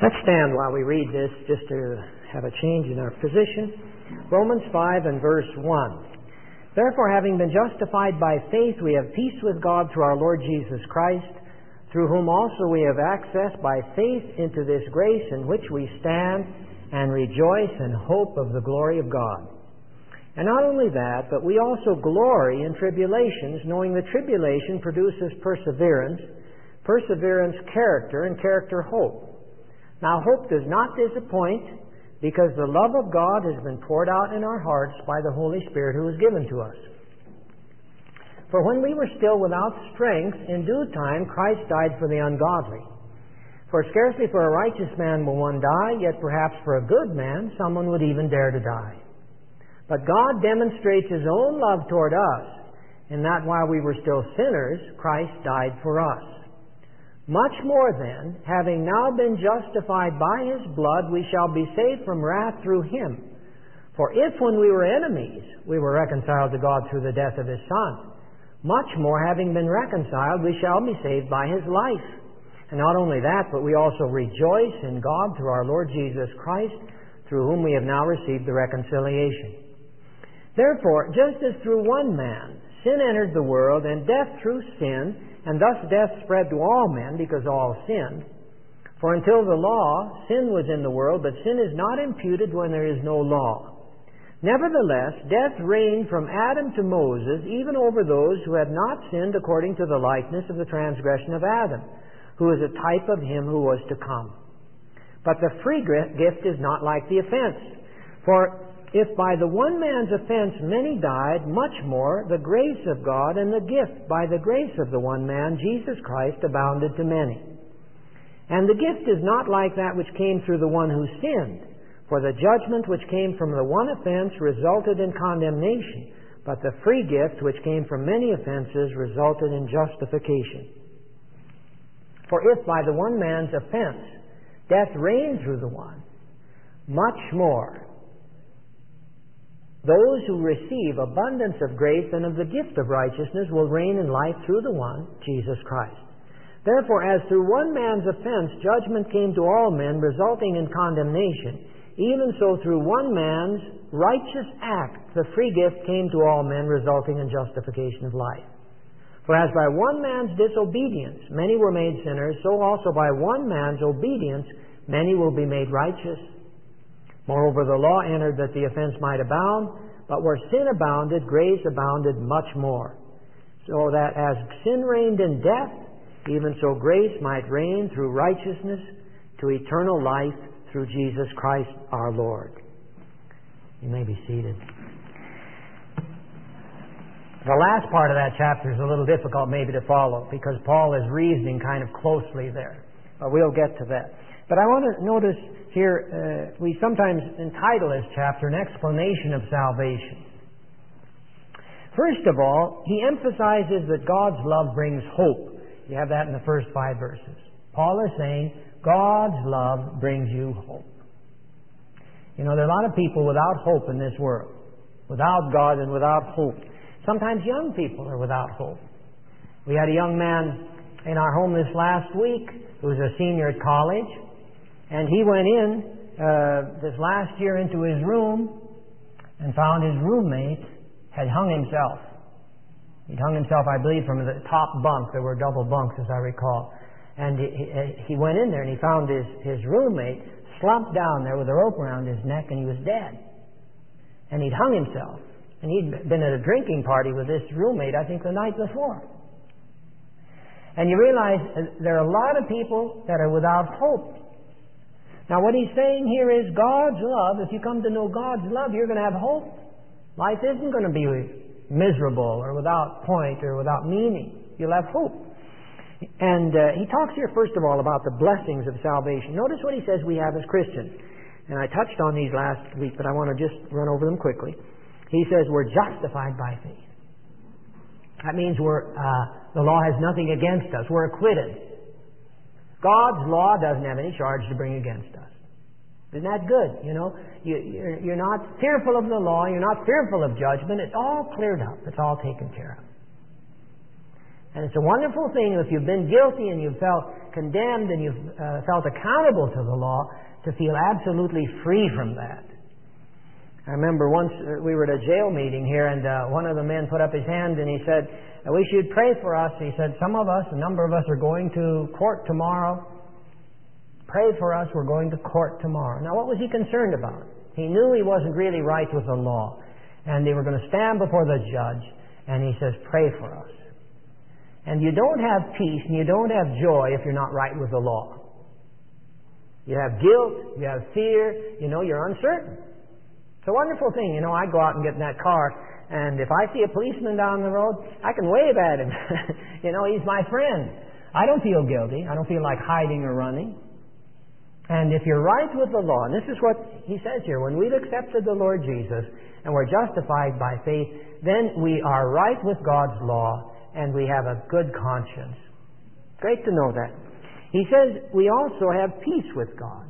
Let's stand while we read this just to have a change in our position. Romans 5 and verse 1. Therefore, having been justified by faith, we have peace with God through our Lord Jesus Christ, through whom also we have access by faith into this grace in which we stand and rejoice in hope of the glory of God. And not only that, but we also glory in tribulations, knowing that tribulation produces perseverance, perseverance character, and character hope. Now hope does not disappoint, because the love of God has been poured out in our hearts by the Holy Spirit who is given to us. For when we were still without strength, in due time Christ died for the ungodly. For scarcely for a righteous man will one die, yet perhaps for a good man someone would even dare to die. But God demonstrates His own love toward us, in that while we were still sinners, Christ died for us. Much more then, having now been justified by His blood, we shall be saved from wrath through Him. For if when we were enemies, we were reconciled to God through the death of His Son, much more, having been reconciled, we shall be saved by His life. And not only that, but we also rejoice in God through our Lord Jesus Christ, through whom we have now received the reconciliation. Therefore, just as through one man sin entered the world, and death through sin, and thus death spread to all men, because all sinned. For until the law, sin was in the world, but sin is not imputed when there is no law. Nevertheless, death reigned from Adam to Moses, even over those who had not sinned according to the likeness of the transgression of Adam, who is a type of him who was to come. But the free gift is not like the offense. For if by the one man's offense many died, much more the grace of God and the gift by the grace of the one man, Jesus Christ, abounded to many. And the gift is not like that which came through the one who sinned. For the judgment which came from the one offense resulted in condemnation, but the free gift which came from many offenses resulted in justification. For if by the one man's offense death reigned through the one, much more those who receive abundance of grace and of the gift of righteousness will reign in life through the one, Jesus Christ. Therefore, as through one man's offense judgment came to all men, resulting in condemnation, even so through one man's righteous act the free gift came to all men, resulting in justification of life. For as by one man's disobedience many were made sinners, so also by one man's obedience many will be made righteous. Moreover, the law entered that the offense might abound, but where sin abounded, grace abounded much more. So that as sin reigned in death, even so grace might reign through righteousness to eternal life through Jesus Christ our Lord. You may be seated. The last part of that chapter is a little difficult maybe to follow, because Paul is reasoning kind of closely there. But we'll get to that. But I want to notice here, we sometimes entitle this chapter An Explanation of Salvation. First of all, he emphasizes that God's love brings hope. You have that in the first 5 verses. Paul is saying, God's love brings you hope. You know, there are a lot of people without hope in this world. Without God and without hope. Sometimes young people are without hope. We had a young man in our home this last week who was a senior at college. And he went in this last year into his room and found his roommate had hung himself. He'd hung himself, I believe, from the top bunk. There were double bunks, as I recall. And he went in there and he found his roommate slumped down there with a rope around his neck, and he was dead. And he'd hung himself. And he'd been at a drinking party with this roommate, I think, the night before. And you realize there are a lot of people that are without hope. Now what he's saying here is God's love, if you come to know God's love, you're going to have hope. Life isn't going to be miserable or without point or without meaning. You'll have hope. And he talks here first of all about the blessings of salvation. Notice what he says we have as Christians. And I touched on these last week, but I want to just run over them quickly. He says we're justified by faith. That means the law has nothing against us. We're acquitted. God's law doesn't have any charge to bring against us. Isn't that good? You know, you're not fearful of the law. You're not fearful of judgment. It's all cleared up. It's all taken care of. And it's a wonderful thing if you've been guilty and you've felt condemned and you've felt accountable to the law to feel absolutely free from that. I remember once we were at a jail meeting here, and one of the men put up his hand and he said, "We should pray for us." He said, "Some of us, a number of us, are going to court tomorrow. Pray for us, we're going to court tomorrow." Now, what was he concerned about? He knew he wasn't really right with the law, and they were going to stand before the judge, and he says, "Pray for us." And you don't have peace and you don't have joy if you're not right with the law. You have guilt, you have fear, you're uncertain. It's a wonderful thing. I go out and get in that car, and if I see a policeman down the road, I can wave at him. He's my friend. I don't feel guilty. I don't feel like hiding or running. And if you're right with the law, and this is what he says here, when we've accepted the Lord Jesus and we're justified by faith, then we are right with God's law and we have a good conscience. Great to know that. He says we also have peace with God.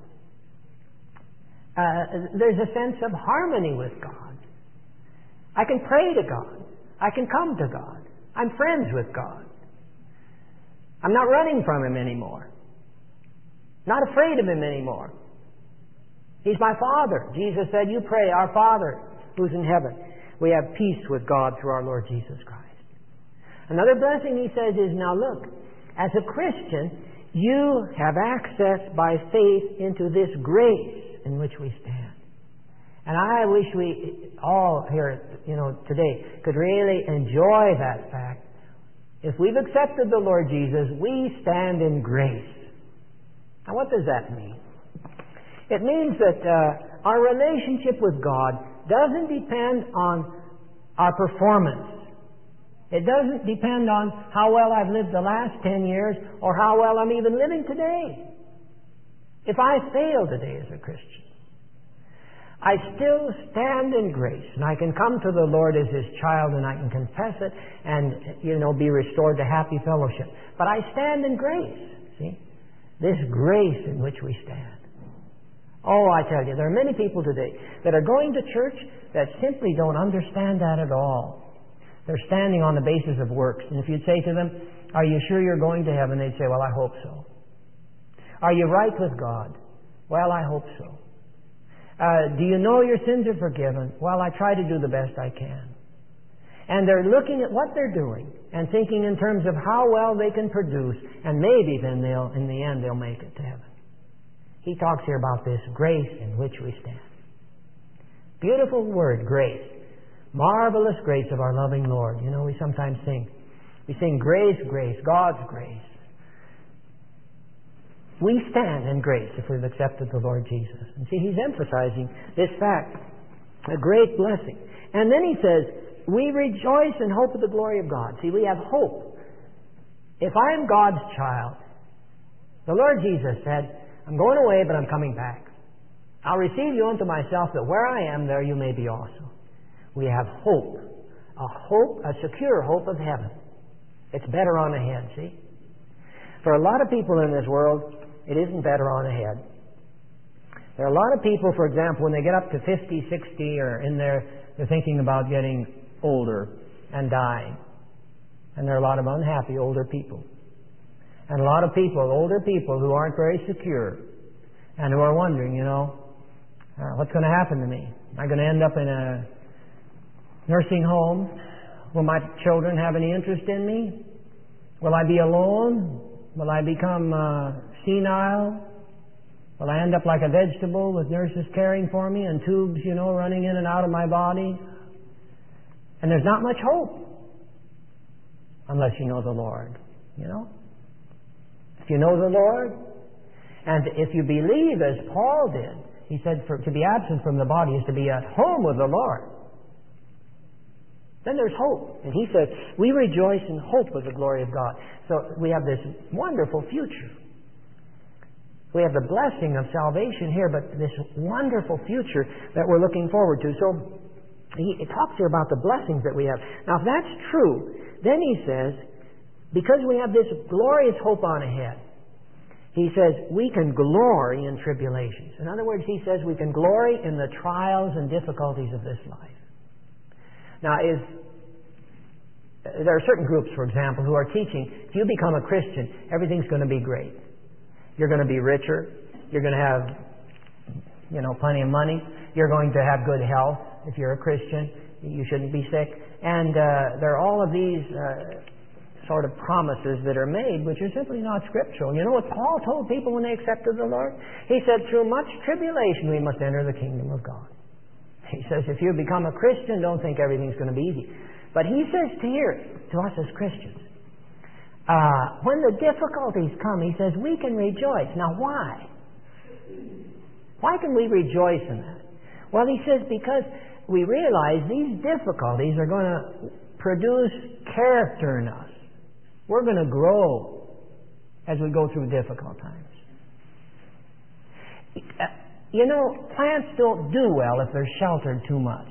There's a sense of harmony with God. I can pray to God. I can come to God. I'm friends with God. I'm not running from Him anymore. Not afraid of Him anymore. He's my Father. Jesus said, "You pray, our Father who's in heaven." We have peace with God through our Lord Jesus Christ. Another blessing he says is, now look, as a Christian, you have access by faith into this grace in which we stand. And I wish we all here, today could really enjoy that fact. If we've accepted the Lord Jesus, we stand in grace. Now, what does that mean? It means that our relationship with God doesn't depend on our performance. It doesn't depend on how well I've lived the last 10 years or how well I'm even living today. If I fail today as a Christian, I still stand in grace, and I can come to the Lord as His child, and I can confess it and, be restored to happy fellowship. But I stand in grace, see? This grace in which we stand. Oh, I tell you, there are many people today that are going to church that simply don't understand that at all. They're standing on the basis of works. And if you'd say to them, "Are you sure you're going to heaven?" they'd say, "Well, I hope so." "Are you right with God?" "Well, I hope so." "Do you know your sins are forgiven?" "Well, I try to do the best I can." And they're looking at what they're doing and thinking in terms of how well they can produce, and maybe then in the end, they'll make it to heaven. He talks here about this grace in which we stand. Beautiful word, grace. Marvelous grace of our loving Lord. We sometimes sing. We sing grace, grace, God's grace. We stand in grace if we've accepted the Lord Jesus. And see, he's emphasizing this fact, a great blessing. And then he says, we rejoice in hope of the glory of God. See, we have hope. If I am God's child, the Lord Jesus said, "I'm going away, but I'm coming back. I'll receive you unto myself, that where I am, there you may be also." We have hope, a secure hope of heaven. It's better on ahead, see? For a lot of people in this world, it isn't better on ahead. There are a lot of people, for example, when they get up to 50, 60, or in there, they're thinking about getting older and dying. And there are a lot of unhappy older people. And a lot of people, older people, who aren't very secure and who are wondering, what's going to happen to me? Am I going to end up in a nursing home? Will my children have any interest in me? Will I be alone? Will I become senile? Will I end up like a vegetable with nurses caring for me and tubes, running in and out of my body? And there's not much hope unless you know the Lord, If you know the Lord, and if you believe as Paul did, he said to be absent from the body is to be at home with the Lord. Then there's hope. And he said, we rejoice in hope of the glory of God. So we have this wonderful future. We have the blessing of salvation here, but this wonderful future that we're looking forward to. So he talks here about the blessings that we have. Now, if that's true, then he says, because we have this glorious hope on ahead, he says we can glory in tribulations. In other words, he says we can glory in the trials and difficulties of this life. Now, there are certain groups, for example, who are teaching, if you become a Christian, everything's going to be great. You're going to be richer. You're going to have, plenty of money. You're going to have good health. If you're a Christian, you shouldn't be sick. And there are all of these sort of promises that are made, which are simply not scriptural. You know what Paul told people when they accepted the Lord? He said, through much tribulation we must enter the kingdom of God. He says, if you become a Christian, don't think everything's going to be easy. But he says to us as Christians, when the difficulties come, he says, we can rejoice. Now why? Why can we rejoice in that? Well, he says, because we realize these difficulties are going to produce character in us. We're going to grow as we go through difficult times. Plants don't do well if they're sheltered too much.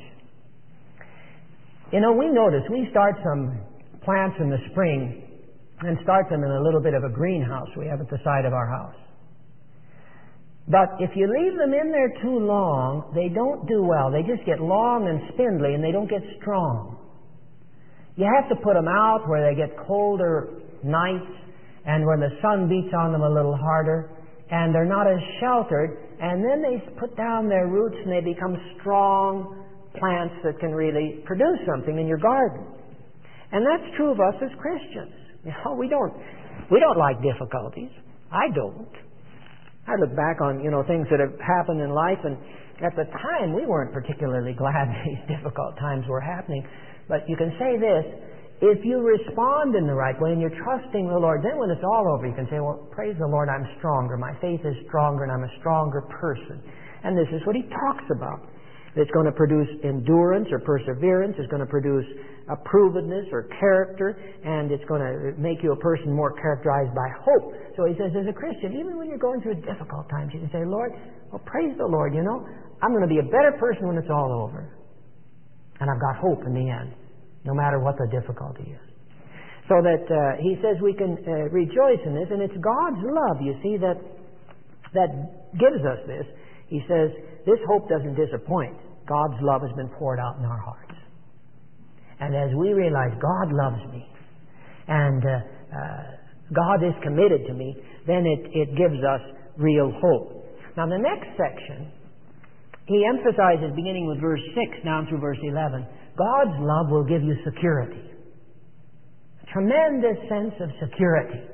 We notice we start some plants in the spring and start them in a little bit of a greenhouse we have at the side of our house. But if you leave them in there too long, they don't do well. They just get long and spindly and they don't get strong. You have to put them out where they get colder nights and where the sun beats on them a little harder, and they're not as sheltered, and then they put down their roots and they become strong plants that can really produce something in your garden. And that's true of us as Christians. We don't like difficulties. I don't. I look back on, things that have happened in life, and at the time we weren't particularly glad these difficult times were happening. But you can say this, if you respond in the right way and you're trusting the Lord, then when it's all over you can say, well, praise the Lord, I'm stronger. My faith is stronger and I'm a stronger person. And this is what he talks about. It's going to produce endurance or perseverance. It's going to produce approvedness or character. And it's going to make you a person more characterized by hope. So he says, as a Christian, even when you're going through difficult times, you can say, Lord, well, praise the Lord, I'm going to be a better person when it's all over. And I've got hope in the end, no matter what the difficulty is. So that he says we can rejoice in this, and it's God's love, you see, that gives us this. He says, this hope doesn't disappoint. God's love has been poured out in our hearts. And as we realize God loves me, and God is committed to me, then it gives us real hope. Now the next section, he emphasizes, beginning with verse 6 down through verse 11, God's love will give you security. A tremendous sense of security.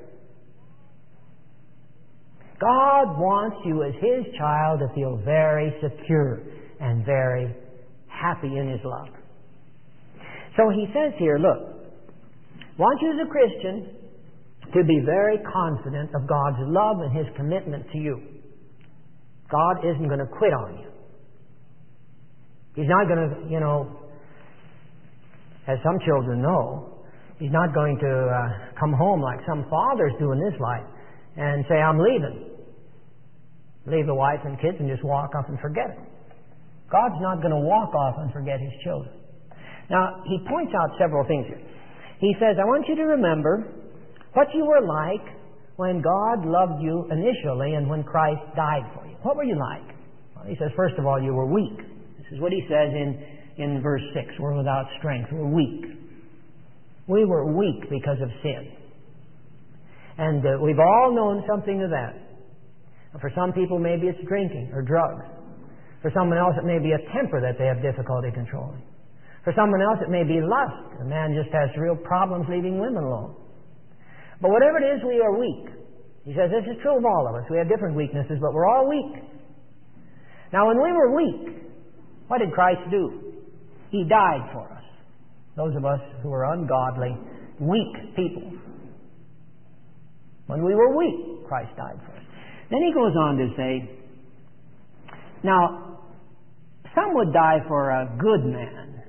God wants you as His child to feel very secure and very happy in His love. So he says here, look, want you as a Christian to be very confident of God's love and His commitment to you. God isn't going to quit on you. He's not going to, as some children know, He's not going to come home like some fathers do in this life and say, I'm leaving. Leave the wife and kids and just walk off and forget it. God's not going to walk off and forget His children. Now, he points out several things here. He says, I want you to remember what you were like when God loved you initially and when Christ died for you. What were you like? Well, he says, first of all, you were weak. This is what he says in verse 6. We're without strength. We're weak. We were weak because of sin. And we've all known something of that. For some people, maybe it's drinking or drugs. For someone else, it may be a temper that they have difficulty controlling. For someone else, it may be lust. A man just has real problems leaving women alone. But whatever it is, we are weak. He says this is true of all of us. We have different weaknesses, but we're all weak. Now, when we were weak, what did Christ do? He died for us. Those of us who are ungodly, weak people. When we were weak, Christ died for us. Then he goes on to say, now, some would die for a good man,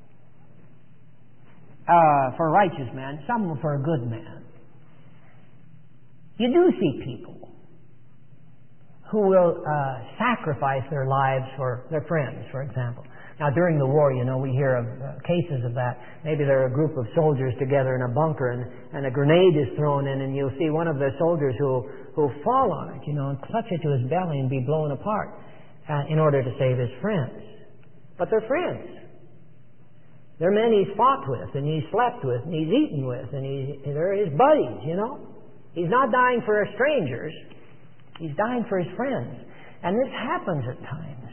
for a righteous man, some for a good man. You do see people who will sacrifice their lives for their friends, for example. Now, during the war, we hear of cases of that. Maybe there are a group of soldiers together in a bunker and a grenade is thrown in, and you'll see one of the soldiers who'll fall on it, and clutch it to his belly and be blown apart in order to save his friends. But they're friends. They're men he's fought with, and he's slept with, and he's eaten with, and they're his buddies, you know. He's not dying for strangers. He's dying for his friends. And this happens at times.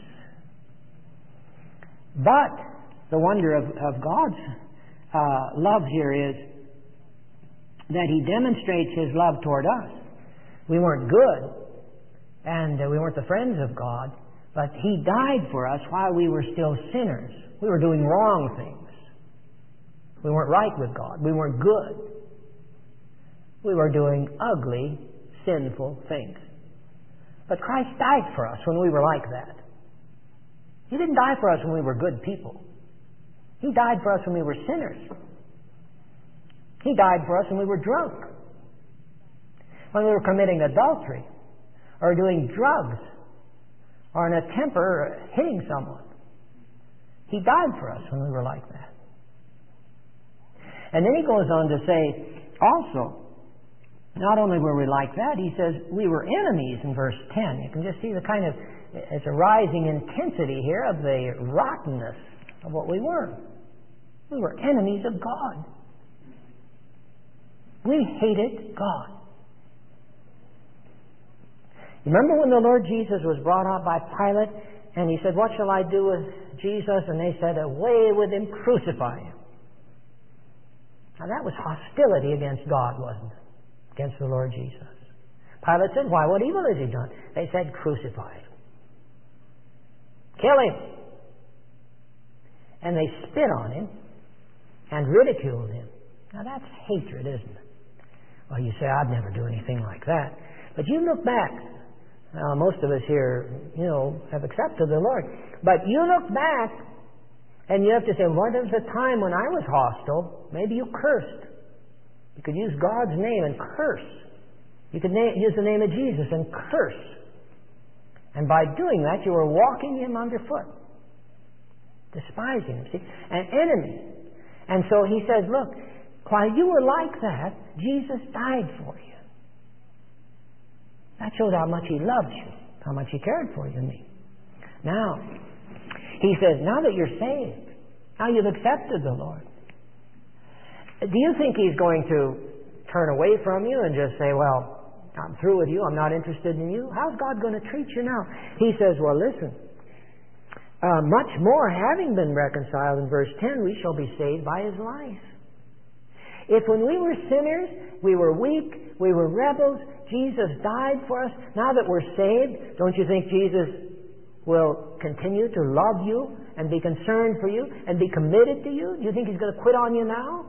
But the wonder of God's love here is that he demonstrates his love toward us. We weren't good, and we weren't the friends of God, but he died for us while we were still sinners. We were doing wrong things. We weren't right with God. We weren't good. We were doing ugly, sinful things. But Christ died for us when we were like that. He didn't die for us when we were good people. He died for us when we were sinners. He died for us when we were drunk, when we were committing adultery, or doing drugs, or in a temper hitting someone. He died for us when we were like that. And then he goes on to say, also, not only were we like that, he says we were enemies in verse 10. You can just see the kind of, it's a rising intensity here of the rottenness of what we were. We were enemies of God. We hated God. You remember when the Lord Jesus was brought out by Pilate, and he said, "What shall I do with Jesus?" And they said, "Away with him, crucify him." Now that was hostility against God, wasn't it? Against the Lord Jesus. Pilate said, "Why, what evil has he done?" They said, "Crucify him. Kill him." And they spit on him and ridiculed him. Now that's hatred, isn't it? Well, you say, "I'd never do anything like that." But you look back. Now, most of us here, have accepted the Lord. But you look back and you have to say, what was the time when I was hostile? Maybe you cursed. You could use God's name and curse. You could use the name of Jesus and curse. And by doing that, you were walking him underfoot. Despising him. See? An enemy. And so he says, look, while you were like that, Jesus died for you. That showed how much he loved you, how much he cared for you and me. Now, he says, now that you're saved, now you've accepted the Lord, do you think he's going to turn away from you and just say, well, I'm through with you, I'm not interested in you? How's God going to treat you now? He says, well, listen, much more, having been reconciled, in verse 10, we shall be saved by his life. If when we were sinners, we were weak, we were rebels, Jesus died for us, now that we're saved, don't you think Jesus will continue to love you and be concerned for you and be committed to you? Do you think he's going to quit on you now?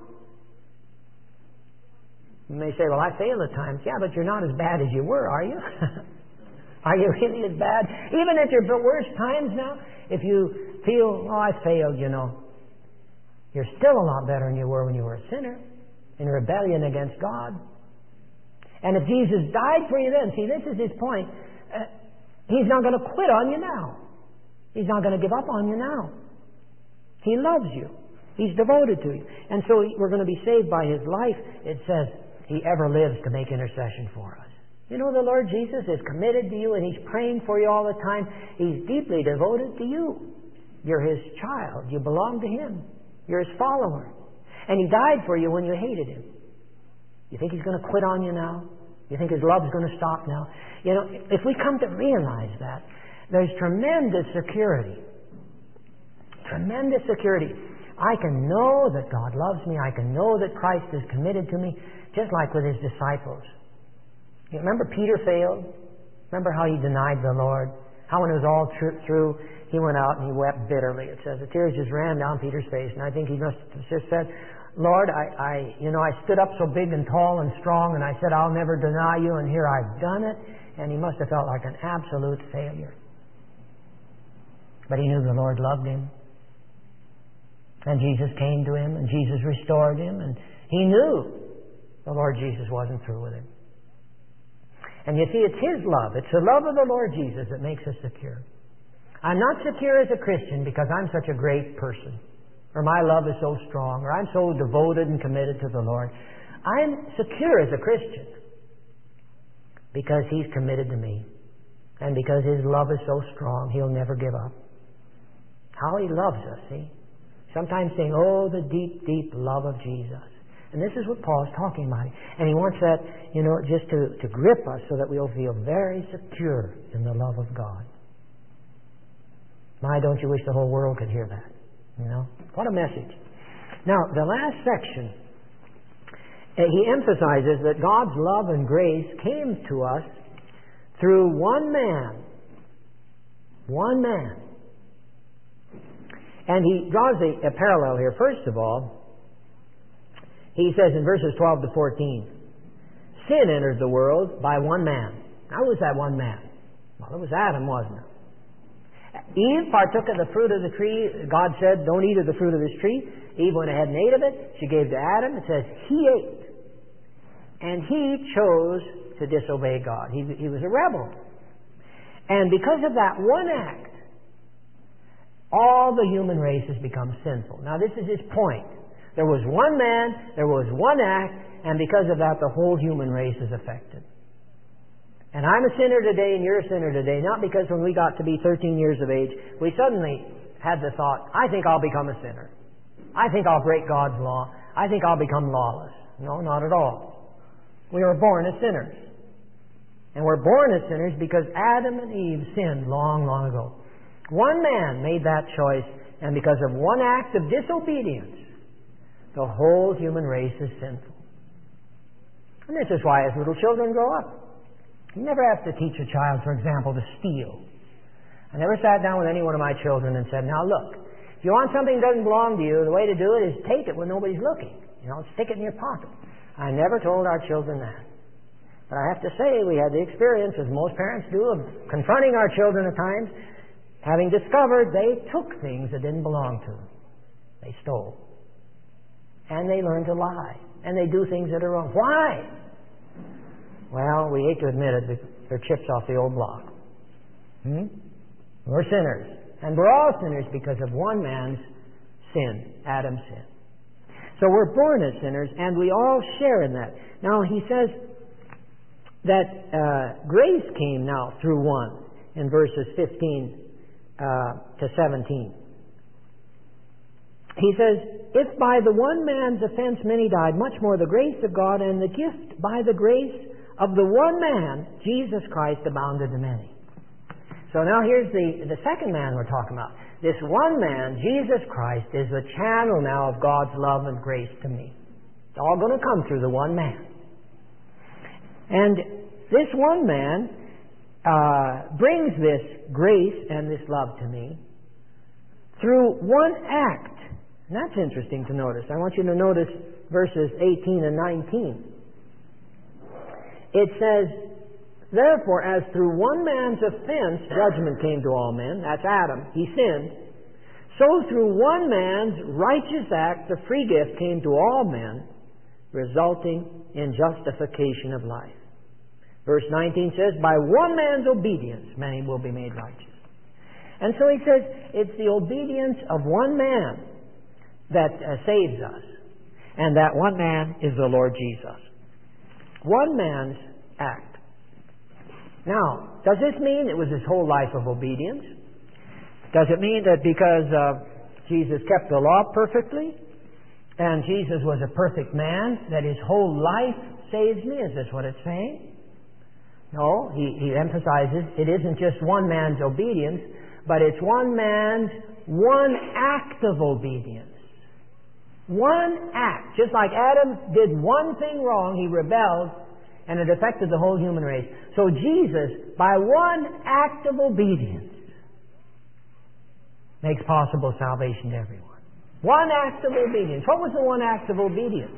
You may say, well, I fail at times. Yeah, but you're not as bad as you were, are you? Are you really as bad? Even at your worst times now, if you feel, oh, I failed, you're still a lot better than you were when you were a sinner, in rebellion against God. And if Jesus died for you then, see, this is his point. He's not going to quit on you now. He's not going to give up on you now. He loves you. He's devoted to you. And so we're going to be saved by his life. It says he ever lives to make intercession for us. The Lord Jesus is committed to you and he's praying for you all the time. He's deeply devoted to you. You're his child. You belong to him. You're his follower. And he died for you when you hated him. You think he's going to quit on you now? You think his love's going to stop now? If we come to realize that, there's tremendous security. Tremendous security. I can know that God loves me. I can know that Christ is committed to me, just like with his disciples. You remember Peter failed? Remember how he denied the Lord? How when it was all through, he went out and he wept bitterly. It says the tears just ran down Peter's face. And I think he must have just said, Lord, I stood up so big and tall and strong, and I said, I'll never deny you, and here I've done it. And he must have felt like an absolute failure. But he knew the Lord loved him. And Jesus came to him, and Jesus restored him, and he knew the Lord Jesus wasn't through with him. And you see, it's his love. It's the love of the Lord Jesus that makes us secure. I'm not secure as a Christian because I'm such a great person, or my love is so strong, or I'm so devoted and committed to the Lord. I'm secure as a Christian because he's committed to me, and because his love is so strong, he'll never give up. How he loves us, see? Sometimes saying, oh, the deep, deep love of Jesus. And this is what Paul's talking about. And he wants that, just to grip us so that we'll feel very secure in the love of God. My, don't you wish the whole world could hear that? What a message. Now, the last section, he emphasizes that God's love and grace came to us through one man. One man. And he draws a parallel here. First of all, he says in verses 12 to 14, sin entered the world by one man. Now, who was that one man? Well, it was Adam, wasn't it? Eve partook of the fruit of the tree. God said, don't eat of the fruit of this tree. Eve went ahead and ate of it. She gave to Adam. It says he ate. And he chose to disobey God. He was a rebel. And because of that one act, all the human race has become sinful. Now, this is his point. There was one man, there was one act, and because of that, the whole human race is affected. And I'm a sinner today, and you're a sinner today, not because when we got to be 13 years of age, we suddenly had the thought, I think I'll become a sinner. I think I'll break God's law. I think I'll become lawless. No, not at all. We were born as sinners. And we're born as sinners because Adam and Eve sinned long, long ago. One man made that choice, and because of one act of disobedience, the whole human race is sinful. And this is why as little children grow up, you never have to teach a child, for example, to steal. I never sat down with any one of my children and said, now look, if you want something that doesn't belong to you, the way to do it is take it when nobody's looking. Stick it in your pocket. I never told our children that. But I have to say, we had the experience, as most parents do, of confronting our children at times, having discovered they took things that didn't belong to them. They stole. And they learn to lie. And they do things that are wrong. Why? Well, we hate to admit it, they're chips off the old block. We're sinners. And we're all sinners because of one man's sin, Adam's sin. So we're born as sinners, and we all share in that. Now, he says that grace came now through one in verses 15 to 17. He says, if by the one man's offense many died, much more the grace of God and the gift by the grace of the one man, Jesus Christ, abounded to many. So now here's the second man we're talking about. This one man, Jesus Christ, is the channel now of God's love and grace to me. It's all going to come through the one man. And this one man brings this grace and this love to me through one act. And that's interesting to notice. I want you to notice verses 18 and 19. It says, therefore, as through one man's offense judgment came to all men, that's Adam, he sinned, so through one man's righteous act the free gift came to all men, resulting in justification of life. Verse 19 says, by one man's obedience many will be made righteous. And so he says, it's the obedience of one man that saves us. And that one man is the Lord Jesus. One man's act. Now, does this mean it was his whole life of obedience? Does it mean that because Jesus kept the law perfectly and Jesus was a perfect man, that his whole life saves me? Is this what it's saying? No, he emphasizes it isn't just one man's obedience, but it's one man's one act of obedience. One act. Just like Adam did one thing wrong, he rebelled, and it affected the whole human race. So Jesus, by one act of obedience, makes possible salvation to everyone. One act of obedience. What was the one act of obedience?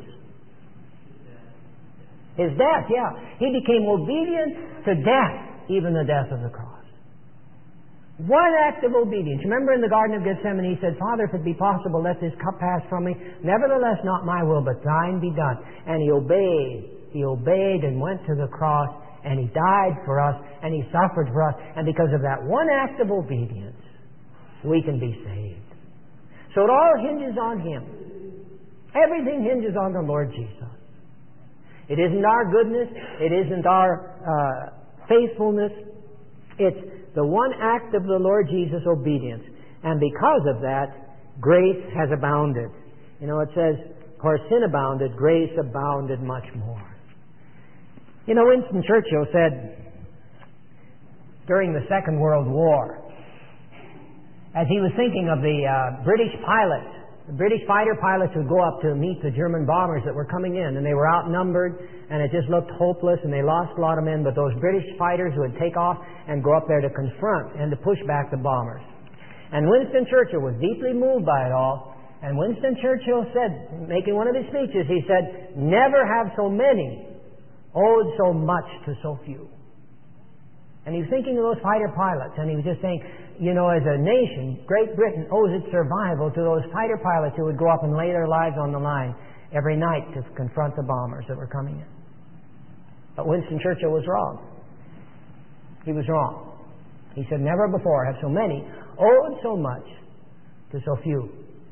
His death, yeah. He became obedient to death, even the death of the cross. One act of obedience. Remember in the Garden of Gethsemane, he said, Father, if it be possible, let this cup pass from me. Nevertheless, not my will, but thine be done. And he obeyed. He obeyed and went to the cross, and he died for us, and he suffered for us. And because of that one act of obedience, we can be saved. So it all hinges on him. Everything hinges on the Lord Jesus. It isn't our goodness. It isn't our faithfulness. It's the one act of the Lord Jesus' obedience. And because of that, grace has abounded. You know, it says, where sin abounded, grace abounded much more. You know, Winston Churchill said during the Second World War, as he was thinking of the British pilots, the British fighter pilots would go up to meet the German bombers that were coming in, and they were outnumbered, and it just looked hopeless, and they lost a lot of men, but those British fighters would take off and go up there to confront and to push back the bombers. And Winston Churchill was deeply moved by it all, and Winston Churchill said, making one of his speeches, he said, "Never have so many owed so much to so few." And he was thinking of those fighter pilots, and he was just saying, you know, as a nation, Great Britain owes its survival to those fighter pilots who would go up and lay their lives on the line every night to confront the bombers that were coming in. But Winston Churchill was wrong. He was wrong. He said, never before have so many owed so much to so few.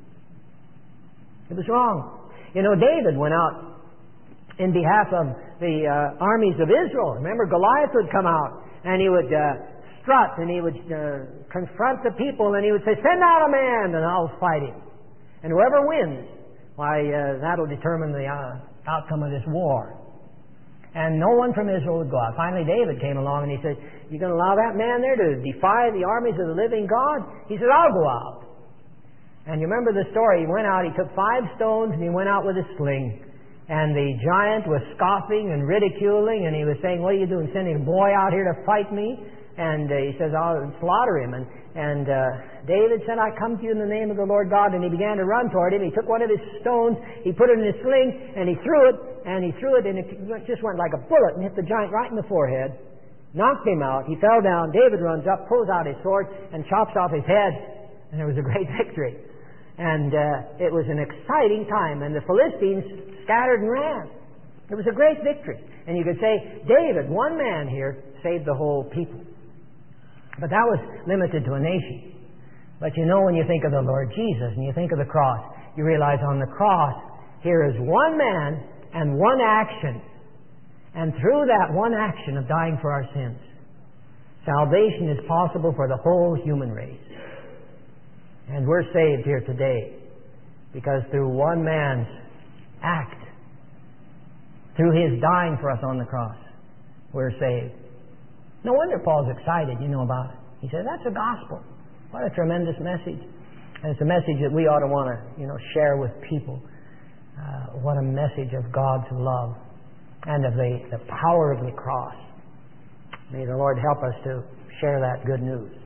It was wrong. You know, David went out in behalf of the armies of Israel. Remember, Goliath would come out and he would strut and he would confront the people and he would say, "Send out a man and I'll fight him. And whoever wins, why, that'll determine the outcome of this war." And no one from Israel would go out. Finally, David came along and he said, "You going to allow that man there to defy the armies of the living God?" He said, "I'll go out." And you remember the story. He went out, he took 5 stones and he went out with a sling. And the giant was scoffing and ridiculing, and he was saying, "What are you doing, sending a boy out here to fight me?" And he says, "I'll slaughter him." And David said, "I come to you in the name of the Lord God." And he began to run toward him. He took one of his stones, he put it in his sling, and he threw it, and it just went like a bullet and hit the giant right in the forehead, knocked him out. He fell down. David runs up, pulls out his sword, and chops off his head. And there was a great victory. And it was an exciting time, and the Philistines scattered and ran. It was a great victory. And you could say, David, one man here, saved the whole people. But that was limited to a nation. But you know, when you think of the Lord Jesus and you think of the cross, you realize on the cross, here is one man and one action. And through that one action of dying for our sins, salvation is possible for the whole human race. And we're saved here today because through one man's act, through his dying for us on the cross, we're saved. No wonder Paul's excited, you know, about it. He said, that's the gospel. What a tremendous message. And it's a message that we ought to want to, share with people. What a message of God's love and of the power of the cross. May the Lord help us to share that good news.